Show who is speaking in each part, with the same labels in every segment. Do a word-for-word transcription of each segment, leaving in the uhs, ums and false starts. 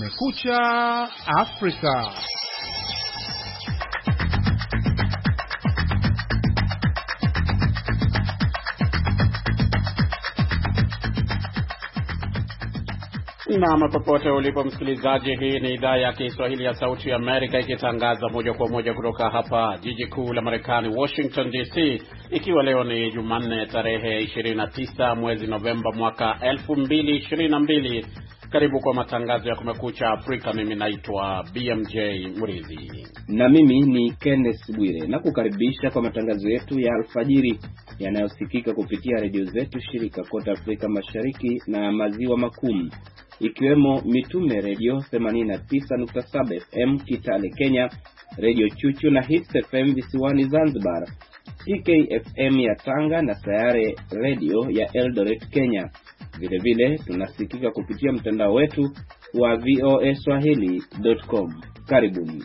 Speaker 1: Kumekucha Afrika.
Speaker 2: Na popote ulipo msikilizaji, hii ni idhaa ya Kiswahili ya Sauti ya Amerika ikitangaza moja kwa moja kutoka hapa jiji kuu la Marekani, Washington D C, ikiwa leo ni Jumanne tarehe ishirini na tisa mwezi Novemba mwaka elfu mbili ishirini na mbili. Karibu kwa matangazo ya Kumekucha Afrika. Mimi naitwa B M J Murithi
Speaker 3: na mimi ni Kenneth Bwire, na kukaribisha kwa matangazo yetu ya alfajiri yanayosikika kupitia redio zetu shirika kote Afrika Mashariki na Maziwa Makuu, ikiwemo Mitume Radio themanini na tisa nukta saba F M Kitale Kenya, Radio Chuchu na Hits F M visiwani Zanzibar, T K F M ya Tanga na Sayare Radio ya Eldoret Kenya. Vile vile tunasikika kupitia mtandao wetu wa v o a swahili dot com. Karibuni.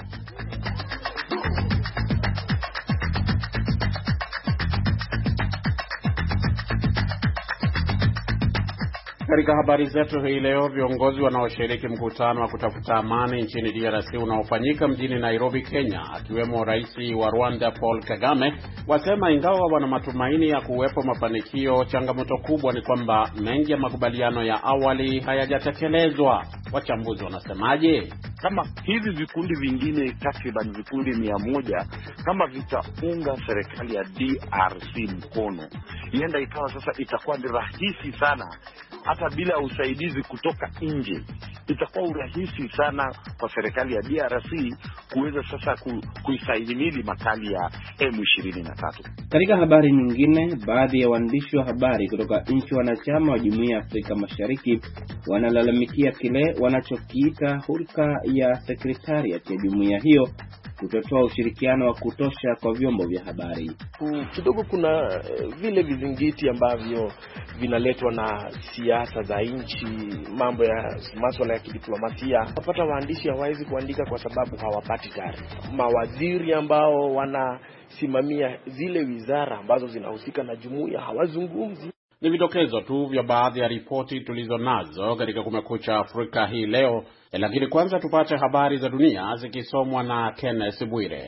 Speaker 2: Katika habari zetu hii leo, viongozi wanaoshiriki mkutano wa kutafuta amani nchini D R C unaofanyika mjini Nairobi, Kenya, akiwemo rais wa Rwanda Paul Kagame, wasema ingawa wana matumaini ya kuwepo mafanikio, changamoto kubwa ni kwamba mengi ya makubaliano ya awali hayajatekelezwa. Wachambuzi wanasemaje?
Speaker 4: Kama hivi vikundi vingine takriban vikundi mia moja kama vitaunga serikali ya D R C mkono, ienda ikawa sasa itakuwa ni rahisi sana, hata bila usaidizi kutoka nje, itakuwa urahisi sana kwa serikali ya D R C kuweza sasa ku, kuisahimili makali ya M ishirini na tatu.
Speaker 3: Katika habari nyingine, baadhi ya waandishi wa habari kutoka nchi wanachama wa Jumuiya ya Afrika Mashariki wanalalamikia kile wanachokiita hulka ya sekretariat ya jumuiya hiyo kutotoa ushirikiano wa kutosha kwa vyombo vya habari.
Speaker 5: Kidogo kuna vile vizingiti ambavyo vinaletwa na siasa za nchi, mambo ya masuala ya kidiplomasia. Wapata waandishi hawawezi kuandika kwa sababu hawapati taarifa. Mawaziri ambao wanasimamia zile wizara ambazo zinahusika na jumuiya hawazungumzi.
Speaker 2: Ni vidokezo tu vya baadhi ya ripoti tulizo nazo katika Kumekucha Afrika hii leo, lakini kwanza tupate habari za dunia zikisomwa na Kenneth Bwire.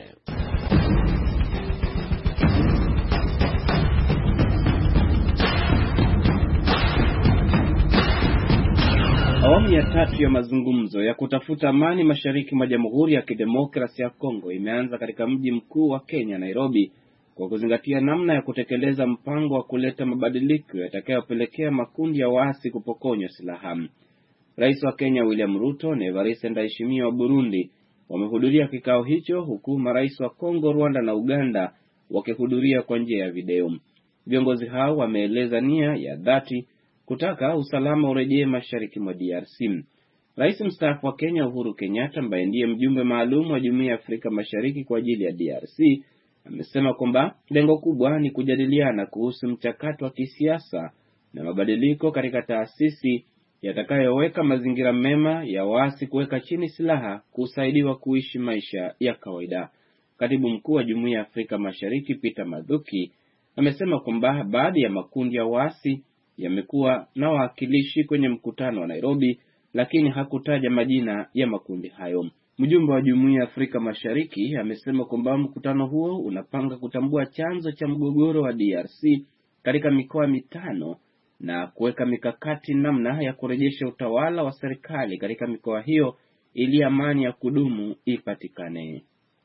Speaker 3: Awamu ya tatu ya mazungumzo ya kutafuta amani mashariki mwa Jamhuri ya Kidemokrasia ya Kongo imeanza katika mji mkuu wa Kenya, Nairobi, kwa kuzingatia namna ya kutekeleza mpango wa kuleta mabadiliko yatakayopelekea makundi ya waasi kupokonywa silaha. Rais wa Kenya William Ruto na Evariste Ndayishimiye wa Burundi wamehudhuria kikao hicho, huku marais wa Kongo, Rwanda na Uganda wakihudhuria kwa njia ya video. Viongozi hao wameeleza nia ya dhati kutaka usalama urejee mashariki mwa D R C. Rais mstaafu wa Kenya Uhuru Kenyatta, ambaye ndiye mjumbe maalum wa Jumuiya ya Afrika Mashariki kwa ajili ya D R C, amesema kwamba lengo kubwa ni kujadiliana kuhusu mchakato wa kisiasa na mabadiliko katika taasisi yatakayoweka mazingira mema ya waasi kuweka chini silaha kusaidiwa kuishi maisha ya kawaida. Katibu mkuu wa Jumuiya ya Afrika Mashariki Peter Mathuki amesema kwamba baadhi ya makundi ya waasi yamekuwa na wawakilishi kwenye mkutano wa Nairobi, lakini hakutaja majina ya makundi hayo. Mjumbe wa Jumuiya ya Afrika Mashariki amesema kwamba mkutano huo unapanga kutambua chanzo cha mgogoro wa D R C katika mikoa mitano na kuweka mikakati namna ya kurejesha utawala wa serikali katika mikoa hiyo ili amani ya kudumu ipatikane.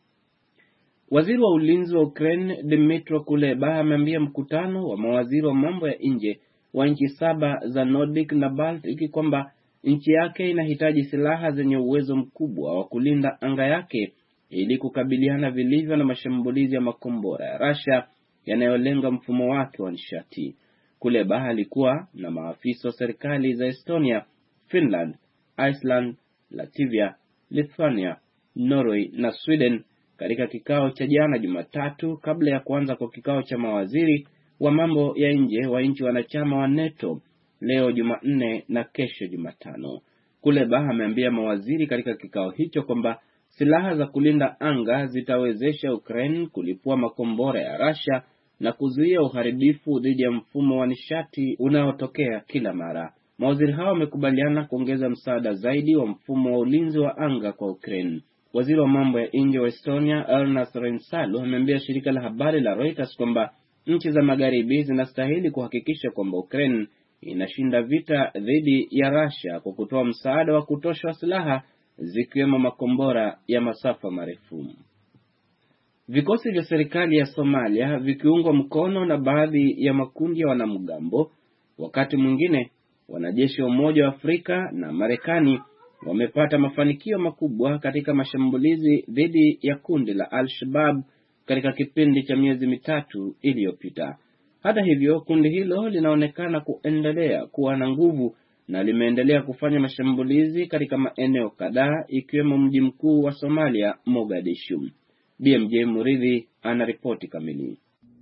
Speaker 3: Waziri wa ulinzi wa Ukraine Dmytro Kuleba ameambia mkutano wa mawaziri wa mambo ya nje wa nchi saba za Nordic na Baltic kwamba nchi yake inahitaji silaha zenye uwezo mkubwa wa kulinda anga yake ili kukabiliana vilivyo na mashambulizi ya makombora ya Russia yanayolenga mfumo wake wa nishati. Kuleba alikuwa na maafisa wa serikali za Estonia, Finland, Iceland, Latvia, Lithuania, Norway na Sweden katika kikao cha jana Jumatatu, kabla ya kuanza kwa kikao cha mawaziri wa mambo ya nje wa nchi wanachama wa NATO leo Jumanne na kesho Jumatano. Kuleba ameambia mawaziri katika kikao hicho kwamba silaha za kulinda anga zitawezesha Ukraine kulipua makombora ya Russia na kuzuia uharibifu dhidi ya mfumo wa nishati unaotokea kila mara. Mawaziri hao wamekubaliana kuongeza msaada zaidi wa mfumo wa ulinzi wa anga kwa Ukraine. Waziri wa mambo ya nje wa Estonia, Ernas Reinsalu, ameambia shirika la habari la Reuters kwamba nchi za magharibi zinastahili kuhakikisha kwamba Ukraine inashinda vita dhidi ya Russia kwa kutoa msaada wa kutosha wa silaha zikiwemo makombora ya masafa marefu. Vikosi vya serikali ya Somalia vikiungwa mkono na baadhi ya makundi ya wanamgambo, wakati mwingine wanajeshi wa Umoja wa Afrika na Marekani wamepata mafanikio makubwa katika mashambulizi dhidi ya kundi la Al-Shabaab katika kipindi cha miezi mitatu iliyopita. Hata hivyo, kundi hilo linaonekana kuendelea kuwa na nguvu na limeendelea kufanya mashambulizi katika maeneo kadhaa ikiwemo mji mkuu wa Somalia, Mogadishu. B M J Muridhi anaripoti kamili.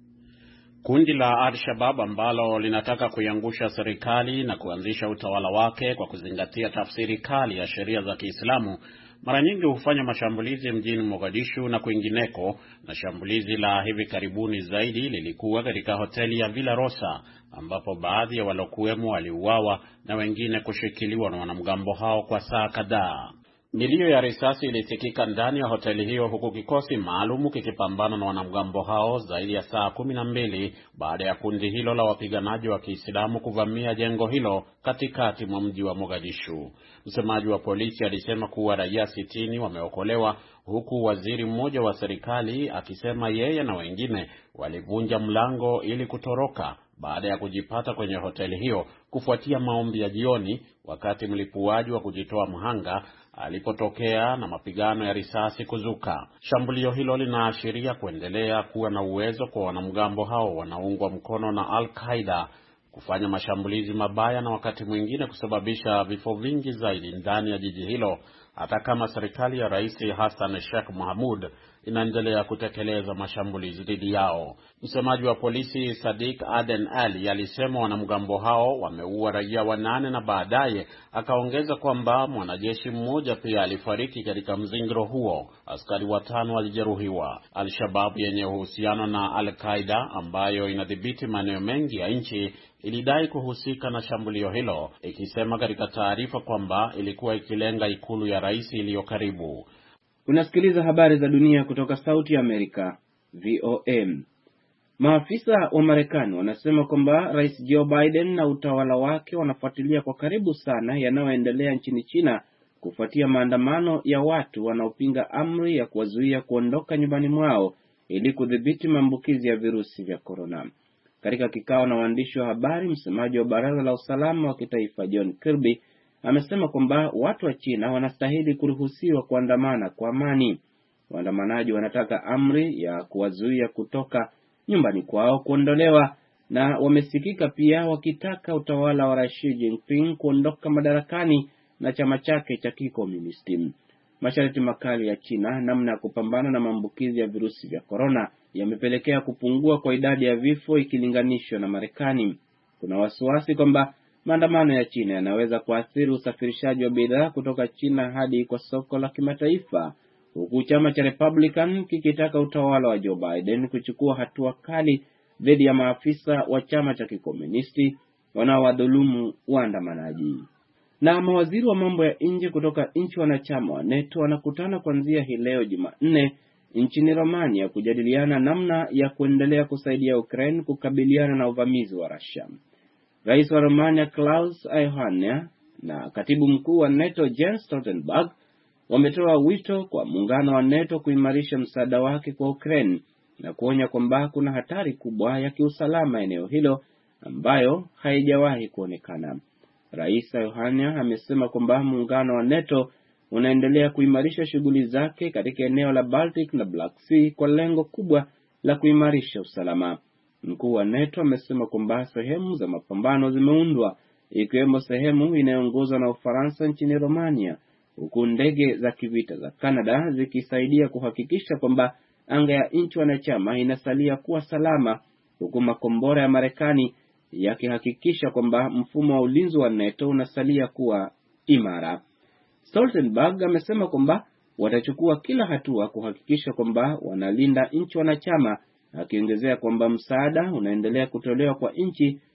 Speaker 2: Kundi la Al-Shabaab ambalo linataka kuiangusha serikali na kuanzisha utawala wake kwa kuzingatia tafsiri kali ya sheria za Kiislamu mara nyingi hufanya mashambulizi mjini Mogadishu na kwingineko, na shambulizi la hivi karibuni zaidi lilikuwa katika hoteli ya Villa Rosa ambapo baadhi ya walokuwemo waliuawa na wengine kushikiliwa na wanamgambo hao kwa saa kadhaa. Milio ya risasi ilisikika ndani ya hoteli hiyo huku kikosi maalumu kikipambana na wanamgambo hao zaidi ya saa kumi na mbili baada ya kundi hilo la wapiganaji wa Kiislamu kuvamia jengo hilo katikati mwa mji wa Mogadishu. Msemaji wa polisi alisema kuwa raia sitini wameokolewa, huku waziri mmoja wa serikali akisema yeye na wengine walivunja mlango ili kutoroka baada ya kujipata kwenye hoteli hiyo kufuatia maombi ya jioni, wakati mlipuaji wa kujitoa mhanga alipotokea na mapigano ya risasi kuzuka. Shambulio hilo linaashiria kuendelea kuwa na uwezo kwa wanamgambo hao wanaungwa mkono na Al-Qaeda kufanya mashambulizi mabaya na wakati mwingine kusababisha vifo vingi zaidi ndani ya jiji hilo, hata kama serikali ya Rais Hassan Sheikh Mohamud inaendelea kutekeleza mashambulizi dhidi yao. Msemaji wa polisi Sadiq Aden Ali alisema wanamgambo hao wameua raia wanane na baadaye akaongeza kwamba mwanajeshi mmoja pia alifariki katika mzingiro huo. Askari watano walijeruhiwa. Al-Shabaab yenye uhusiano na Al-Qaeda ambayo inadhibiti maeneo mengi ya nchi ilidai kuhusika na shambulio hilo, ikisema katika taarifa kwamba ilikuwa ikilenga ikulu ya rais iliyo karibu.
Speaker 3: Unasikiliza habari za dunia kutoka Sauti ya Amerika, V O M. Maafisa wa Marekani wanasema kwamba Rais Joe Biden na utawala wake wanafuatilia kwa karibu sana yanayoendelea nchini China kufuatia maandamano ya watu wanaopinga amri ya kuwazuia kuondoka nyumbani mwao ili kudhibiti maambukizi ya virusi vya corona. Katika kikao na waandishi wa habari, msemaji wa Baraza la Usalama wa Kitaifa John Kirby amesema kwamba watu wa China wanastahili kuruhusiwa kuandamana kwa amani. Waandamanaji wanataka amri ya kuwazuia kutoka nyumbani kwao kuondolewa, na wamesikika pia wakitaka utawala wa Xi Jinping kuondoka madarakani na chama chake cha kikomunisti. Masharti makali ya China namna ya kupambana na maambukizi ya virusi vya corona yamepelekea kupungua kwa idadi ya vifo ikilinganishwa na Marekani. Kuna wasiwasi kwamba maandamano ya China yanaweza kuathiri usafirishaji wa bidhaa kutoka China hadi kwa soko la kimataifa, huku chama cha Republican kikitaka utawala wa Joe Biden kuchukua hatua kali dhidi ya maafisa wa chama cha kikomunisti wanaowadhulumu waandamanaji. Na mawaziri wa mambo ya nje kutoka nchi wanachama wa NATO wanakutana kuanzia hii leo Jumanne nchini Romania kujadiliana namna ya kuendelea kusaidia Ukraine kukabiliana na uvamizi wa Russia. Rais wa Romania Klaus Iohannis na katibu mkuu wa NATO Jens Stoltenberg wametoa wito kwa muungano wa NATO kuimarisha msaada wake kwa Ukraine na kuonya kwamba kuna hatari kubwa ya kiusalama eneo hilo ambayo haijawahi kuonekana. Rais Iohannis amesema kwamba muungano wa NATO unaendelea kuimarisha shughuli zake katika eneo la Baltic na Black Sea kwa lengo kubwa la kuimarisha usalama. Mkuu wa NATO amesema kwamba sehemu za mapambano zimeundwa, ikiwemo sehemu inayoongozwa na Ufaransa nchini Romania, huku ndege za kivita za Canada zikisaidia kuhakikisha kwamba anga ya nchi wanachama inasalia kuwa salama, huku makombora ya Marekani yakihakikisha kwamba mfumo wa ulinzi wa NATO unasalia kuwa imara. Stoltenberg amesema kwamba watachukua kila hatua kuhakikisha kwamba wanalinda nchi wanachama, akiongezea kwamba msaada unaendelea kutolewa kwa nchi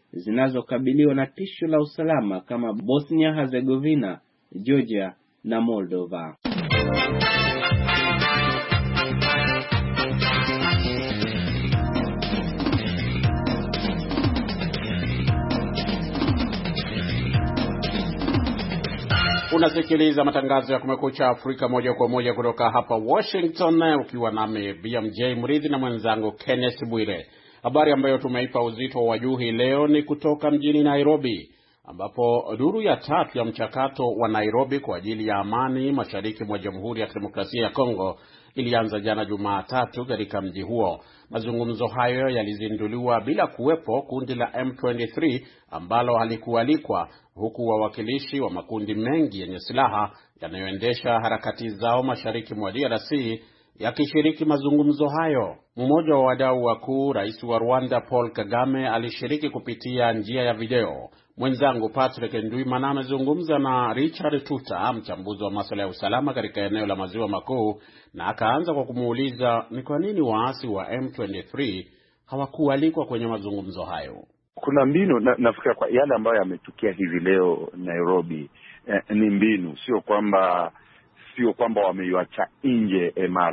Speaker 3: zinazokabiliwa na tisho la usalama kama Bosnia Herzegovina, Georgia na Moldova.
Speaker 2: Unasikiliza matangazo ya Kumekucha Afrika moja kwa moja kutoka hapa Washington, ukiwa nami B M J Mridhi na mwenzangu Kenneth Bwire. Habari ambayo tumeipa uzito wa juu hii leo ni kutoka mjini Nairobi, ambapo duru ya tatu ya mchakato wa Nairobi kwa ajili ya amani mashariki mwa Jamhuri ya Kidemokrasia ya Kongo ilianza jana Jumatatu katika mji huo. Mazungumzo hayo yalizinduliwa bila kuwepo kundi la M ishirini na tatu ambalo halikualikwa, huku wawakilishi wa makundi mengi yenye silaha yanayoendesha harakati zao mashariki mwa D R C yakishiriki mazungumzo hayo. Mmoja wa wadau wakuu, Rais wa Rwanda Paul Kagame, alishiriki kupitia njia ya video. Mwenzangu Patrick Ndwimana amezungumza na Richard Tuta, mchambuzi wa masuala ya usalama katika eneo la Maziwa Makuu, na akaanza kwa kumuuliza ni kwa nini waasi wa M ishirini na tatu hawakualikwa kwenye mazungumzo hayo.
Speaker 4: Kuna mbinu na, nafikiri kwa yale ambayo yametukia hivi leo Nairobi eh, ni mbinu, sio kwamba sio kwamba wameiacha nje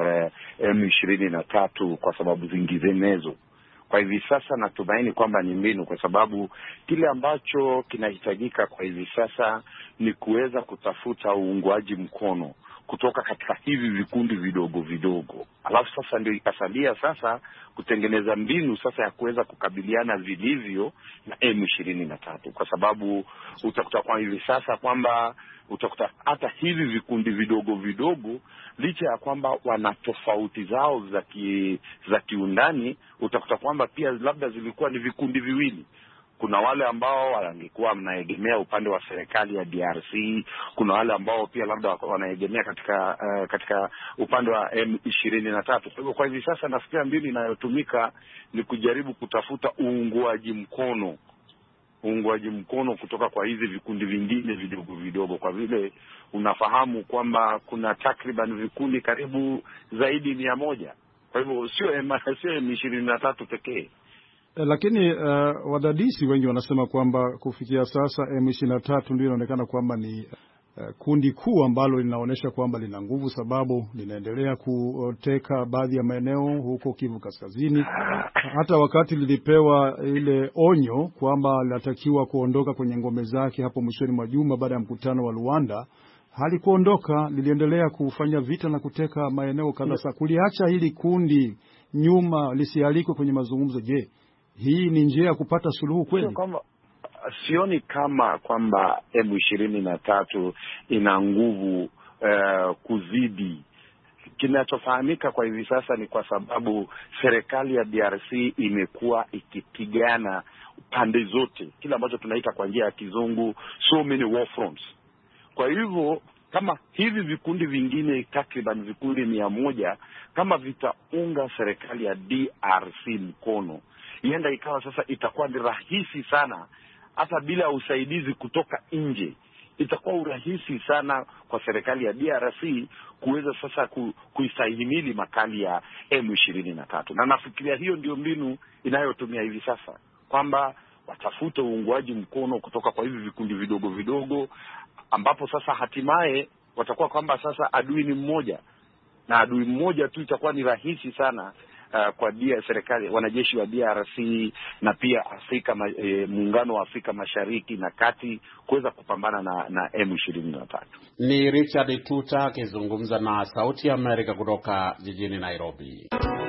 Speaker 4: M ishirini na tatu kwa sababu zinginezo. Kwa hivi sasa natumaini kwamba ni mbinu, kwa sababu kile ambacho kinahitajika kwa hivi sasa ni kuweza kutafuta uungwaji mkono kutoka katika hivi vikundi vidogo vidogo. Alafu sasa ndio ikasalia sasa kutengeneza mbinu sasa ya kuweza kukabiliana vilivyo na M ishirini na tatu, kwa sababu utakuta kwa hivi sasa kwamba utakuta hata hivi vikundi vidogo vidogo, licha ya kwamba wana tofauti zao za ki, za kiundani, utakuta kwamba pia labda zilikuwa ni vikundi viwili. Kuna wale ambao wangekuwa wanaegemea upande wa serikali ya D R C, kuna wale ambao pia labda wanaegemea katika uh, katika upande wa M ishirini na tatu. Kwa hivyo kwa hivi sasa nafikiri mbinu inayotumika ni kujaribu kutafuta uungwaji mkono uungwaji mkono kutoka kwa hizi vikundi vingine vidogo vidogo, kwa vile unafahamu kwamba kuna takriban vikundi karibu zaidi mia moja. Kwa hivyo sio sio M ishirini na tatu pekee.
Speaker 1: E, lakini uh, wadadisi wengi wanasema kwamba kufikia sasa M ishirini na tatu ndio inaonekana kwamba ni uh, kundi kuu ambalo linaonyesha kwamba lina nguvu, sababu linaendelea kuteka baadhi ya maeneo huko Kivu Kaskazini. Hata wakati lilipewa ile onyo kwamba linatakiwa kuondoka kwenye ngome zake hapo mwishoni mwa juma baada ya mkutano wa Luanda, halikuondoka, liliendelea kufanya vita na kuteka maeneo kadhaa. Sasa kuliacha hili kundi nyuma lisialikwe kwenye mazungumzo, je, hii ni njia ya kupata suluhu kweli?
Speaker 4: Sio kama, sioni kama kwamba M ishirini na tatu ina nguvu uh, kuzidi. Kinachofahamika kwa hivi sasa ni kwa sababu serikali ya D R C imekuwa ikipigana pande zote, kile ambacho tunaita kwa njia ya kizungu so many war fronts. Kwa hivyo kama hivi vikundi vingine takriban vikundi mia moja kama vitaunga serikali ya D R C mkono, ienda ikawa sasa itakuwa ni rahisi sana, hata bila usaidizi kutoka nje, itakuwa urahisi sana kwa serikali ya D R C kuweza sasa ku, kuistahimili makali ya M ishirini na tatu. Na nafikiria hiyo ndio mbinu inayotumia hivi sasa, kwamba watafute uungwaji mkono kutoka kwa hivi vikundi vidogo vidogo, ambapo sasa hatimaye watakuwa kwamba sasa adui ni mmoja, na adui mmoja tu itakuwa ni rahisi sana uh, kwa dia serikali, wanajeshi wa D R C na pia Afrika e, muungano wa Afrika Mashariki na Kati kuweza kupambana na, na M ishirini na tatu.
Speaker 2: Ni Richard Tuta akizungumza na Sauti ya Amerika kutoka jijini Nairobi.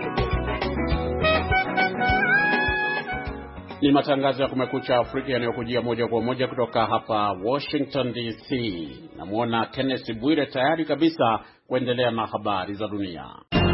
Speaker 2: Ni matangazo ya Kumekucha Afrika yanayokujia moja kwa moja kutoka hapa Washington D C. Namuona Kenneth Bwire tayari kabisa kuendelea na habari za dunia.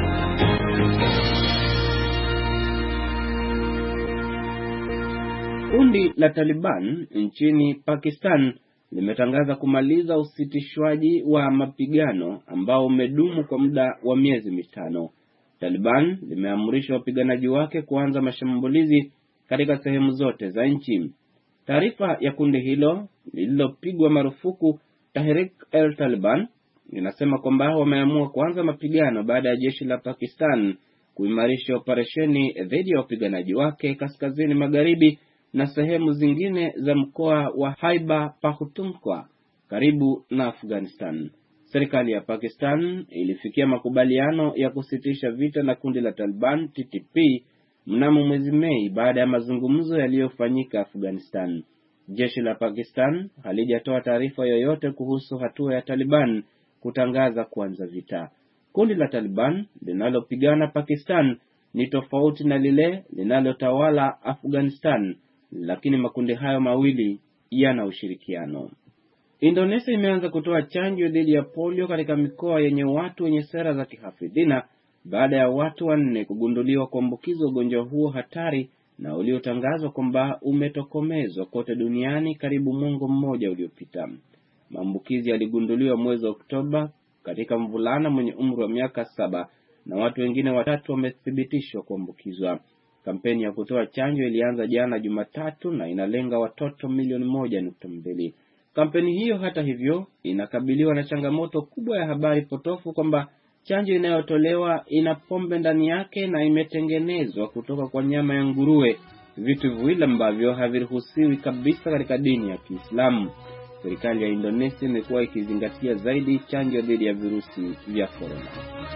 Speaker 3: Kundi la Taliban nchini Pakistan limetangaza kumaliza usitishwaji wa mapigano ambao umedumu kwa muda wa miezi mitano. Taliban limeamrisha wapiganaji wake kuanza mashambulizi katika sehemu zote za nchi. Taarifa ya kundi hilo lililopigwa marufuku Tehrik-e-Taliban inasema kwamba wameamua kuanza mapigano baada ya jeshi la Pakistan kuimarisha operesheni dhidi ya wapiganaji wake kaskazini magharibi na sehemu zingine za mkoa wa Khyber Pakhtunkhwa karibu na Afghanistan. Serikali ya Pakistan ilifikia makubaliano ya kusitisha vita na kundi la Taliban T T P mnamo mwezi Mei baada ya mazungumzo yaliyofanyika Afghanistan. Jeshi la Pakistan halijatoa taarifa yoyote kuhusu hatua ya Taliban kutangaza kuanza vita. Kundi la Taliban linalopigana Pakistan ni tofauti na lile linalotawala Afghanistan, lakini makundi hayo mawili yana ushirikiano. Indonesia imeanza kutoa chanjo dhidi ya polio katika mikoa yenye watu wenye sera za kihafidhina baada ya watu wanne kugunduliwa kuambukizwa ugonjwa huo hatari na uliotangazwa kwamba umetokomezwa kote duniani karibu mwongo mmoja uliopita. Maambukizi yaligunduliwa mwezi Oktoba katika mvulana mwenye umri wa miaka saba na watu wengine watatu wamethibitishwa kuambukizwa. Kampeni ya kutoa chanjo ilianza jana Jumatatu na inalenga watoto milioni moja nukta mbili. Kampeni hiyo hata hivyo inakabiliwa na changamoto kubwa ya habari potofu kwamba chanjo inayotolewa ina pombe ndani yake na imetengenezwa kutoka kwa nyama ya nguruwe, vitu viwili ambavyo haviruhusiwi kabisa katika dini ya Kiislamu. Serikali ya Indonesia imekuwa ikizingatia zaidi chanjo dhidi ya virusi vya corona.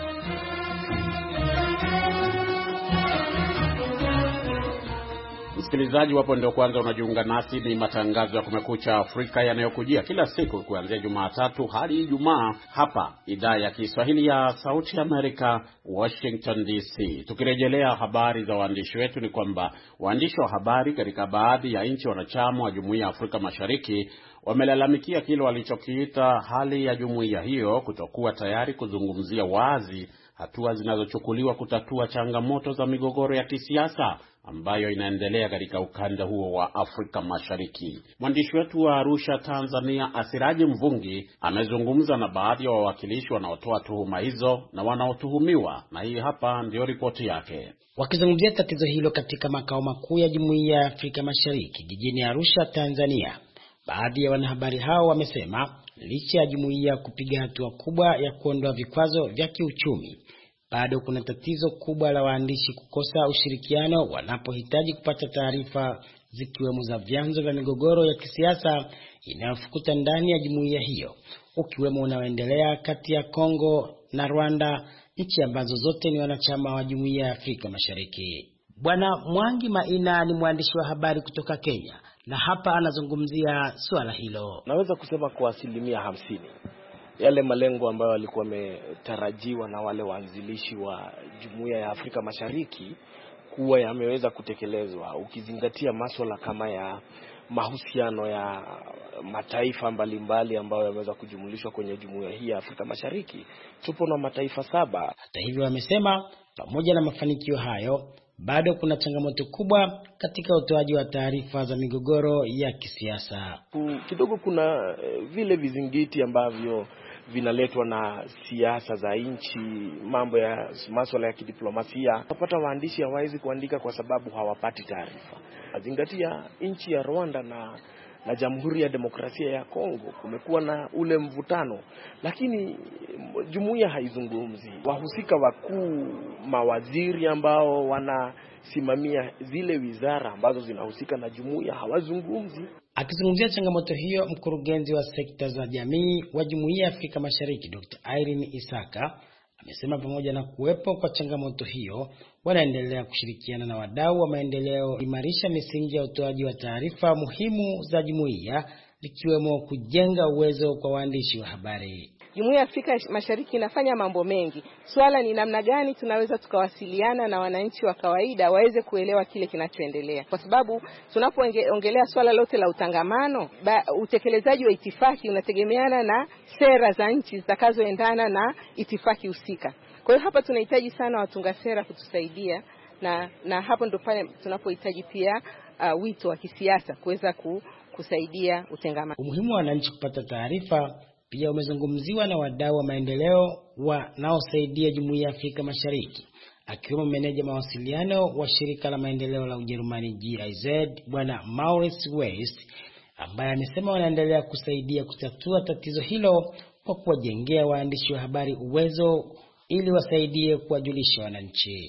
Speaker 2: Msikilizaji, wapo ndio kwanza unajiunga nasi, ni matangazo ya Kumekucha Afrika yanayokujia kila siku kuanzia Jumatatu hadi Ijumaa hapa idhaa ya Kiswahili ya Sauti Amerika, Washington D C. Tukirejelea habari za waandishi wetu ni kwamba waandishi wa habari katika baadhi ya nchi wanachama wa Jumuiya ya Afrika Mashariki wamelalamikia kile walichokiita hali ya jumuiya hiyo kutokuwa tayari kuzungumzia wazi hatua zinazochukuliwa kutatua changamoto za migogoro ya kisiasa ambayo inaendelea katika ukanda huo wa Afrika Mashariki. Mwandishi wetu wa Arusha, Tanzania, Asiraji Mvungi amezungumza na baadhi ya wa wawakilishi wanaotoa tuhuma hizo na wanaotuhumiwa, na hii hapa ndio ripoti yake.
Speaker 6: Wakizungumzia tatizo hilo katika makao makuu ya Jumuiya ya Afrika Mashariki jijini Arusha, Tanzania, baadhi ya wanahabari hao wamesema licha ya jumuiya kupiga hatua kubwa ya kuondoa vikwazo vya kiuchumi, bado kuna tatizo kubwa la waandishi kukosa ushirikiano wanapohitaji kupata taarifa zikiwemo za vyanzo vya migogoro ya kisiasa inayofukuta ndani ya jumuiya hiyo, ukiwemo unaoendelea kati ya Kongo na Rwanda, nchi ambazo zote ni wanachama wa Jumuiya ya Afrika Mashariki. Bwana Mwangi Maina ni mwandishi wa habari kutoka Kenya, na hapa anazungumzia swala hilo.
Speaker 5: Naweza kusema kwa asilimia hamsini yale malengo ambayo walikuwa wametarajiwa na wale waanzilishi wa Jumuiya ya Afrika Mashariki kuwa yameweza kutekelezwa, ukizingatia masuala kama ya mahusiano ya mataifa mbalimbali ambayo yameweza kujumulishwa kwenye Jumuiya hii ya Afrika Mashariki. Tupo na mataifa saba.
Speaker 6: Hata hivyo wamesema pamoja na mafanikio hayo, bado kuna changamoto kubwa katika utoaji wa taarifa za migogoro ya kisiasa.
Speaker 5: Kidogo kuna vile vizingiti ambavyo vinaletwa na siasa za nchi, mambo ya masuala ya kidiplomasia. Unapata waandishi hawawezi kuandika kwa sababu hawapati taarifa. Zingatia nchi ya Rwanda na na Jamhuri ya Demokrasia ya Kongo kumekuwa na ule mvutano, lakini jumuiya haizungumzi. Wahusika wakuu, mawaziri ambao wanasimamia zile wizara ambazo zinahusika na jumuiya hawazungumzi.
Speaker 6: Akizungumzia changamoto hiyo, mkurugenzi wa sekta za jamii wa Jumuiya ya Afrika Mashariki Doctor Irene Isaka amesema pamoja na kuwepo kwa changamoto hiyo, wanaendelea kushirikiana na wadau wa maendeleo imarisha misingi ya utoaji wa taarifa muhimu za jumuiya, likiwemo kujenga uwezo kwa waandishi wa habari.
Speaker 7: Jumuiya ya Afrika Mashariki inafanya mambo mengi. Swala ni namna gani tunaweza tukawasiliana na wananchi wa kawaida waweze kuelewa kile kinachoendelea. Kwa sababu tunapoongelea swala lote la utangamano, ba, utekelezaji wa itifaki unategemeana na sera za nchi zitakazoendana na itifaki husika. Kwa hiyo hapa tunahitaji sana watunga sera kutusaidia, na na hapo ndo pale tunapohitaji pia uh, wito wa kisiasa kuweza ku, kusaidia utengamano.
Speaker 6: Umuhimu wa wananchi kupata taarifa pia umezungumziwa na wadau wa maendeleo wanaosaidia Jumuiya ya Afrika Mashariki, akiwemo meneja mawasiliano wa shirika la maendeleo la Ujerumani G I Z Bwana Maurice West, ambaye amesema wanaendelea kusaidia kutatua tatizo hilo kwa kuwajengea waandishi wa habari uwezo ili wasaidie kuwajulisha wananchi.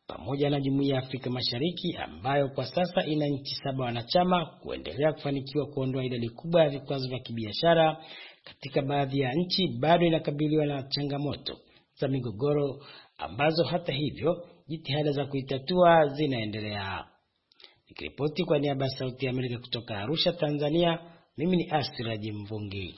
Speaker 6: pamoja na Jumuiya ya Afrika Mashariki ambayo kwa sasa ina nchi saba wanachama kuendelea kufanikiwa kuondoa idadi kubwa ya vikwazo vya kibiashara, katika baadhi ya nchi bado inakabiliwa na changamoto za migogoro ambazo hata hivyo jitihada za kuitatua zinaendelea. Nikiripoti kwa niaba ya Sauti ya Amerika kutoka Arusha, Tanzania, mimi ni Asiraji Mvungi.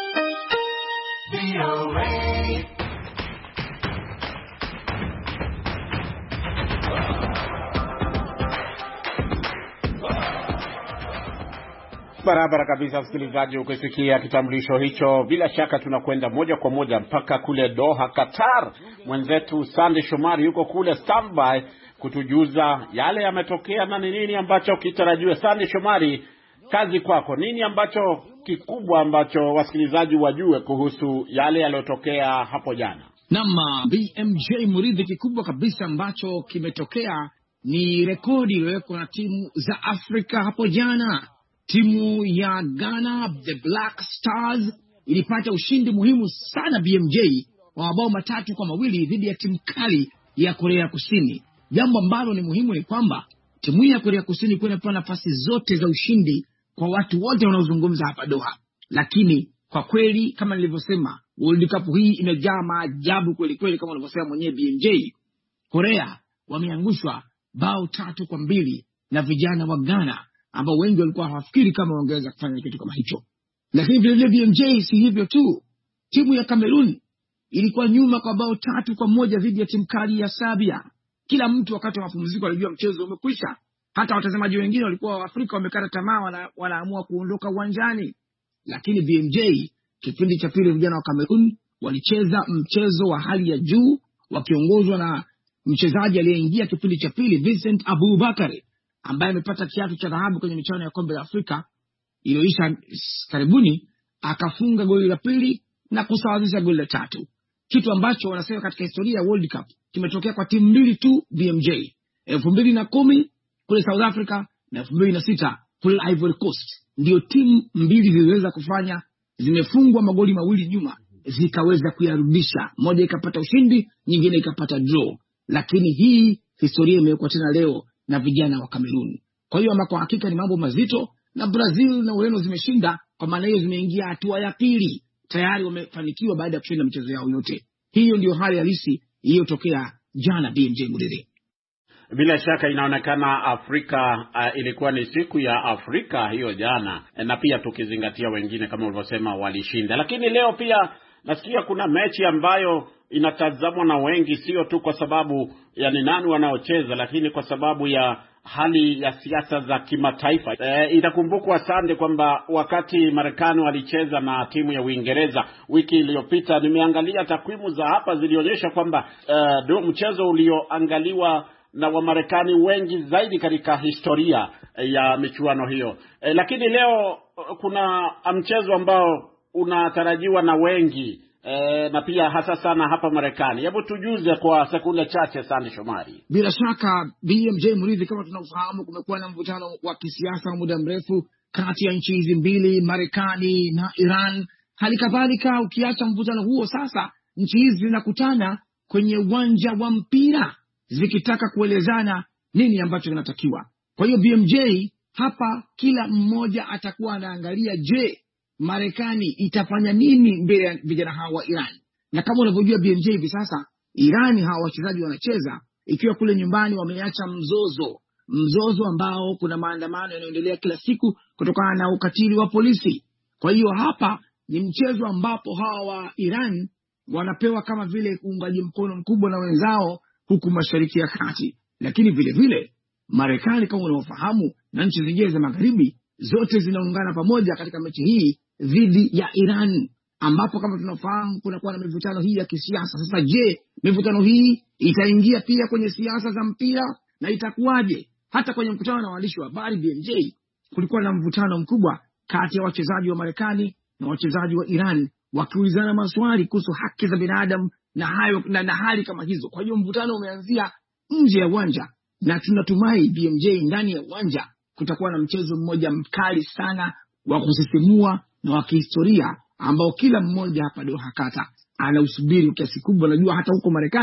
Speaker 2: Barabara kabisa msikilizaji, ukisikia kitambulisho hicho bila shaka tunakwenda moja kwa moja mpaka kule Doha, Qatar. Mwenzetu Sande Shomari yuko kule standby kutujuza yale yametokea na ni nini ambacho kitarajiwe. Sande Shomari, kazi kwako. Nini ambacho kikubwa ambacho wasikilizaji wajue kuhusu yale yaliyotokea hapo jana?
Speaker 8: Naam, B M J Muridhi, kikubwa kabisa ambacho kimetokea ni rekodi iliyowekwa na timu za Afrika hapo jana. Timu ya Ghana, the Black Stars, ilipata ushindi muhimu sana B M J wa mabao matatu kwa mawili dhidi ya timu kali ya Korea Kusini. Jambo ambalo ni muhimu ni kwamba timu ya Korea Kusini kwa inapewa nafasi zote za ushindi kwa watu wote wanaozungumza hapa Doha. Lakini kwa kweli kama nilivyosema, World Cup hii imejaa maajabu kweli kweli kama nilivyosema mwenyewe B M J. Korea wameangushwa bao tatu kwa mbili na vijana wa Ghana ambao wengi walikuwa hawafikiri kama wangeweza kufanya kitu kama hicho. Lakini vile vile B M J si hivyo tu. Timu ya Cameroon ilikuwa nyuma kwa bao tatu kwa moja dhidi ya timu kali ya Serbia. Kila mtu wakati wa mapumziko alijua mchezo umekwisha. Hata watazamaji wengine walikuwa wa Afrika wamekata tamaa, wana, wanaamua kuondoka uwanjani. Lakini B M J kipindi cha pili vijana wa Cameroon walicheza mchezo wa hali ya juu wakiongozwa na mchezaji aliyeingia kipindi cha pili Vincent Abubakar, ambaye amepata kiatu cha dhahabu kwenye michuano ya kombe la Afrika iliyoisha karibuni, akafunga goli la pili na kusawazisha goli la tatu. Kitu ambacho wanasema katika historia ya World Cup kimetokea kwa timu mbili tu B M J. elfu mbili na kumi kule South Africa na elfu mbili na sita kule Ivory Coast. Ndio timu mbili ziliweza kufanya, zimefungwa magoli mawili nyuma, zikaweza kuyarudisha. Moja ikapata ushindi, nyingine ikapata draw. Lakini hii historia imewekwa tena leo na vijana wa Cameroon. Kwa hiyo kwa hakika ni mambo mazito, na Brazil na Ureno zimeshinda, kwa maana hiyo zimeingia hatua ya pili. Tayari wamefanikiwa baada ya kushinda michezo yao yote. Hiyo ndio hali halisi iliyotokea jana B M J Mudede.
Speaker 2: Bila shaka inaonekana Afrika uh, ilikuwa ni siku ya Afrika hiyo jana, na pia tukizingatia wengine kama ulivyosema walishinda. Lakini leo pia nasikia kuna mechi ambayo inatazamwa na wengi, sio tu kwa sababu ya ni nani wanaocheza, lakini kwa sababu ya hali ya siasa za kimataifa. E, itakumbukwa Sande kwamba wakati Marekani walicheza na timu ya Uingereza wiki iliyopita, nimeangalia takwimu za hapa zilionyesha kwamba uh, mchezo ulioangaliwa na Wamarekani wengi zaidi katika historia ya michuano hiyo. E, lakini leo kuna mchezo ambao unatarajiwa na wengi e, na pia hasa sana hapa Marekani. Hebu tujuze kwa sekunde chache Sande Shomari.
Speaker 8: Bila shaka B M J Muridhi, kama tunafahamu kumekuwa na mvutano wa kisiasa muda mrefu kati ya nchi hizi mbili, Marekani na Iran. Hali kadhalika ukiacha mvutano huo, sasa nchi hizi zinakutana kwenye uwanja wa mpira zikitaka kuelezana nini ambacho kinatakiwa. Kwa hiyo B M J hapa kila mmoja atakuwa anaangalia, je, Marekani itafanya nini mbele ya vijana hawa wa Iran? Na kama unavyojua B M J hivi sasa Iran hawa wachezaji wanacheza ikiwa kule nyumbani wameacha mzozo, mzozo ambao kuna maandamano yanayoendelea kila siku kutokana na ukatili wa polisi. Kwa hiyo hapa ni mchezo ambapo hawa wa Iran wanapewa kama vile uungaji mkono mkubwa na wenzao huku Mashariki ya Kati. Lakini vile vile Marekani kama unavyofahamu na nchi zingine za magharibi zote zinaungana pamoja katika mechi hii dhidi ya Iran, ambapo kama tunafahamu kuna kuwa na mivutano hii ya kisiasa. Sasa je, mivutano hii itaingia pia kwenye siasa za mpira na itakuwaje? Hata kwenye mkutano na waandishi wa habari B M J kulikuwa na mvutano mkubwa kati ya wachezaji wa Marekani na wachezaji wa Iran, wakiulizana maswali kuhusu haki za binadamu na hayo na, na hali kama hizo. Kwa hiyo mvutano umeanzia nje ya uwanja, na tunatumai B M J ndani ya uwanja kutakuwa na mchezo mmoja mkali sana wa kusisimua na wa kihistoria ambao kila mmoja hapa Doha Qatar anausubiri kiasi kubwa. Najua hata huko Marekani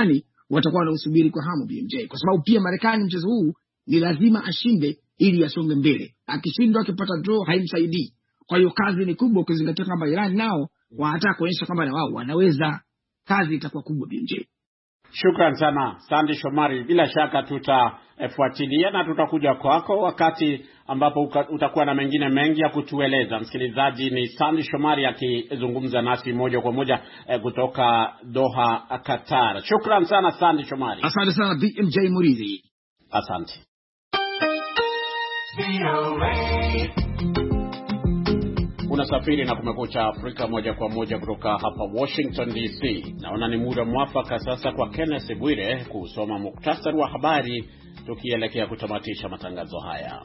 Speaker 8: watakuwa wanausubiri kwa hamu B M J, kwa sababu pia Marekani mchezo huu ni lazima ashinde ili asonge mbele. Akishindwa, akipata draw haimsaidii. Kwa hiyo kazi ni kubwa, ukizingatia kwamba Iran nao wanataka kuonyesha kwamba na wao wanaweza. Kazi itakuwa kubwa B M J.
Speaker 2: Shukran sana Sandy Shomari, bila shaka tutafuatilia na tutakuja kwako wakati ambapo utakuwa na mengine mengi ya kutueleza. Msikilizaji, ni Sandy Shomari akizungumza nasi moja kwa moja eh, kutoka Doha, Qatar. Shukran sana Sandy Shomari.
Speaker 8: Asante sana B M J Muridhi.
Speaker 2: Asante. Unasafiri na Kumekucha Afrika moja kwa moja kutoka hapa Washington D C. Naona ni muda mwafaka sasa kwa Kenneth Bwire kusoma muktasari wa habari tukielekea kutamatisha matangazo haya.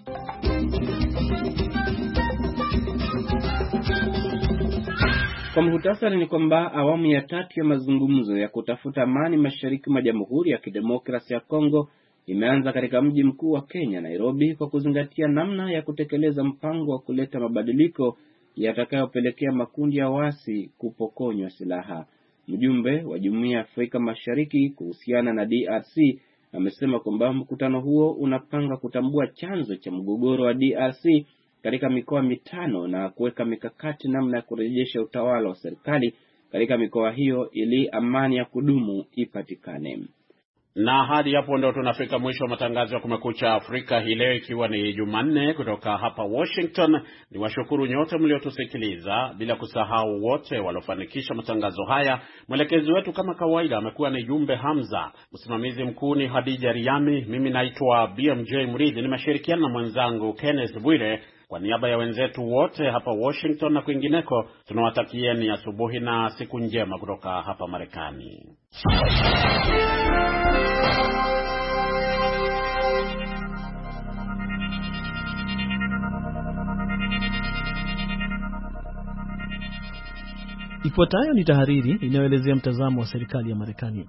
Speaker 3: Kwa muhtasari ni kwamba awamu ya tatu ya mazungumzo ya kutafuta amani mashariki mwa Jamhuri ya Kidemokrasia ya Kongo imeanza katika mji mkuu wa Kenya, Nairobi, kwa kuzingatia namna ya kutekeleza mpango wa kuleta mabadiliko yatakayopelekea makundi ya waasi kupokonywa silaha. Mjumbe wa Jumuiya ya Afrika Mashariki kuhusiana na D R C amesema kwamba mkutano huo unapanga kutambua chanzo cha mgogoro wa D R C katika mikoa mitano na kuweka mikakati namna ya kurejesha utawala wa serikali katika mikoa hiyo ili amani ya kudumu ipatikane.
Speaker 2: Na hadi hapo ndo tunafika mwisho wa matangazo ya Kumekucha Afrika hii leo, ikiwa ni Jumanne kutoka hapa Washington. Ni washukuru nyote mliotusikiliza, bila kusahau wote waliofanikisha matangazo haya. Mwelekezi wetu kama kawaida amekuwa ni Jumbe Hamza, msimamizi mkuu ni Hadija Riami, mimi naitwa B M J Mridhi, nimeshirikiana na mwenzangu Kenneth Bwire. Kwa niaba ya wenzetu wote hapa Washington na kwingineko, tunawatakieni asubuhi na siku njema kutoka hapa Marekani.
Speaker 9: Ifuatayo ni tahariri inayoelezea mtazamo wa serikali ya Marekani.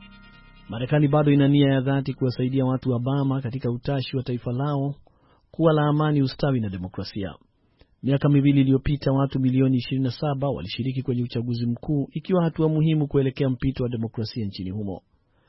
Speaker 9: Marekani bado ina nia ya dhati kuwasaidia watu wa Burma katika utashi wa taifa lao kuwa la amani, ustawi na demokrasia. Miaka miwili iliyopita watu milioni ishirini na saba walishiriki kwenye uchaguzi mkuu, ikiwa hatua muhimu kuelekea mpito wa demokrasia nchini humo.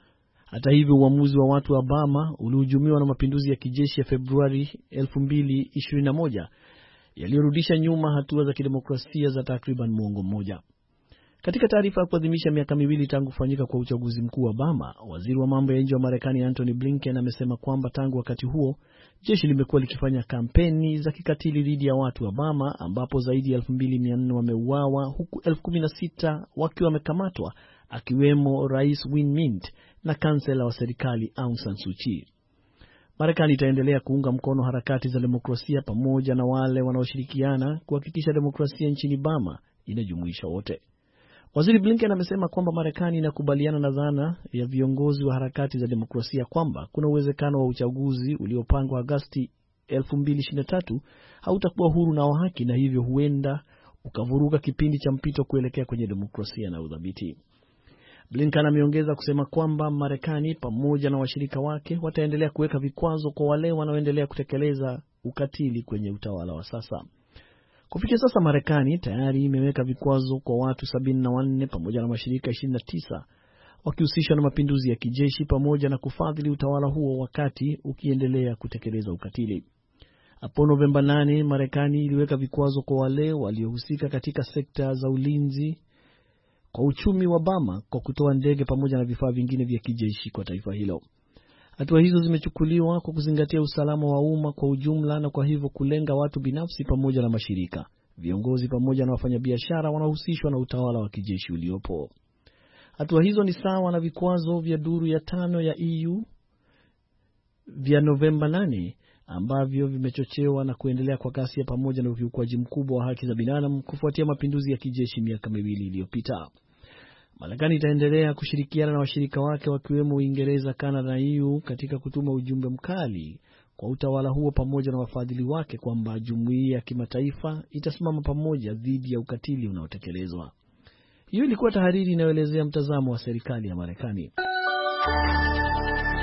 Speaker 9: Hata hivyo, uamuzi wa watu wa Burma ulihujumiwa na mapinduzi ya kijeshi ya Februari elfu mbili ishirini na moja yaliyorudisha nyuma hatua za kidemokrasia za takriban muongo mmoja. Katika taarifa ya kuadhimisha miaka miwili tangu kufanyika kwa uchaguzi mkuu wa Burma, waziri wa mambo ya nje wa Marekani Antony Blinken amesema kwamba tangu wakati huo jeshi limekuwa likifanya kampeni za kikatili dhidi ya watu wa Burma, ambapo zaidi ya elfu mbili mia nne wameuawa huku elfu kumi na sita wakiwa wamekamatwa, akiwemo Rais Win Myint na kansela wa serikali Aung San Suu Kyi. Marekani itaendelea kuunga mkono harakati za demokrasia pamoja na wale wanaoshirikiana kuhakikisha demokrasia nchini Burma inajumuisha wote. Waziri Blinken amesema kwamba Marekani inakubaliana na dhana ya viongozi wa harakati za demokrasia kwamba kuna uwezekano wa uchaguzi uliopangwa Agosti elfu mbili ishirini na tatu hautakuwa huru na wa haki, na hivyo huenda ukavuruga kipindi cha mpito kuelekea kwenye demokrasia na udhabiti. Blinken ameongeza kusema kwamba Marekani pamoja na washirika wake wataendelea kuweka vikwazo kwa wale wanaoendelea kutekeleza ukatili kwenye utawala wa sasa. Kufikia sasa Marekani tayari imeweka vikwazo kwa watu sabini na wanne pamoja na mashirika ishirini na tisa wakihusishwa na mapinduzi ya kijeshi pamoja na kufadhili utawala huo wakati ukiendelea kutekeleza ukatili. Hapo Novemba nane, Marekani iliweka vikwazo kwa wale waliohusika katika sekta za ulinzi kwa uchumi wa Burma kwa kutoa ndege pamoja na vifaa vingine vya kijeshi kwa taifa hilo. Hatua hizo zimechukuliwa kwa kuzingatia usalama wa umma kwa ujumla na kwa hivyo kulenga watu binafsi pamoja na mashirika, viongozi pamoja na wafanyabiashara wanaohusishwa na utawala wa kijeshi uliopo. Hatua hizo ni sawa na vikwazo vya duru ya tano ya E U vya Novemba nane ambavyo vimechochewa na kuendelea kwa kasi ya pamoja na ukiukwaji mkubwa wa haki za binadamu kufuatia mapinduzi ya kijeshi miaka miwili iliyopita. Marekani itaendelea kushirikiana na washirika wake wakiwemo Uingereza, Kanada na E U katika kutuma ujumbe mkali kwa utawala huo pamoja na wafadhili wake kwamba jumuiya ya kimataifa itasimama pamoja dhidi ya ukatili unaotekelezwa. Hiyo ilikuwa tahariri inayoelezea mtazamo wa serikali ya Marekani.